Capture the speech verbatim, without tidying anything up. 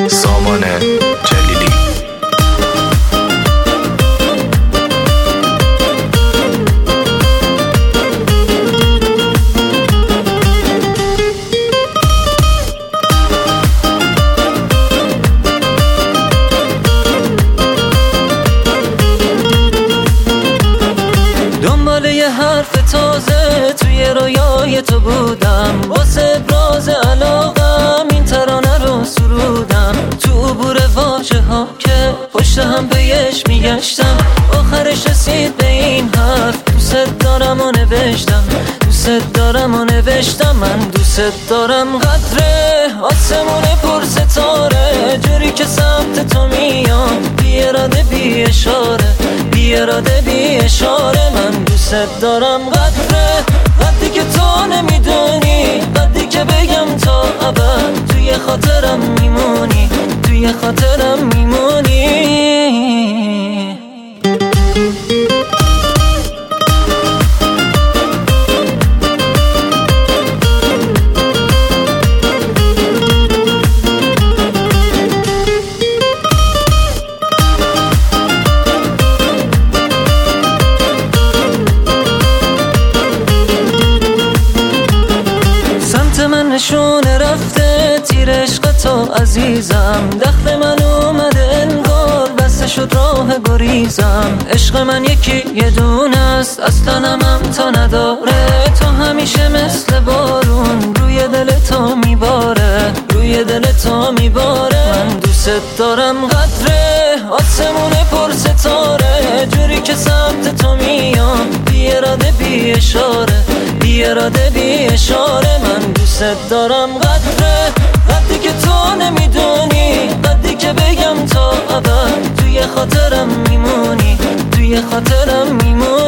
سامان جلیلی. دنبال یه حرف تازه توی رویای تو بودم، واسه ابراز علاقم این ترانه رو سرودم. تو عبور واژه ها که پشت هم پیش میگشتم، آخرش رسید به این حرف دوست دارم و نوشتم. دوست دارم و نوشتم من دوست دارم. قدره آسمون پر ستاره جوری که سمت تو میام، بی اراده بی اشاره، بی اراده بی اشاره من دوست دارم. قدره قدری که تو نمیدونی، قدری که بگم تا ابد توی خاطرم میمونی، توی خاطرم میمونی. من نشونه رفته تیر عشق تو عزیزم، دخل من اومده انگار بسته شد راه گریزم. عشق من یکی یه دونه است اصلا هم تا نداره، تو همیشه مثل بارون روی دل تو میباره، روی دل تو میباره من دوست دارم. قدره آسمون پر ستاره جوری که سمت تو میام، بی اراده بی اشاره، بی اراده بی اشاره من دوست دارم. قدره قدری که تو نمیدونی، قدری که بگم تا ابد توی خاطرم میمونی، توی خاطرم میمونی.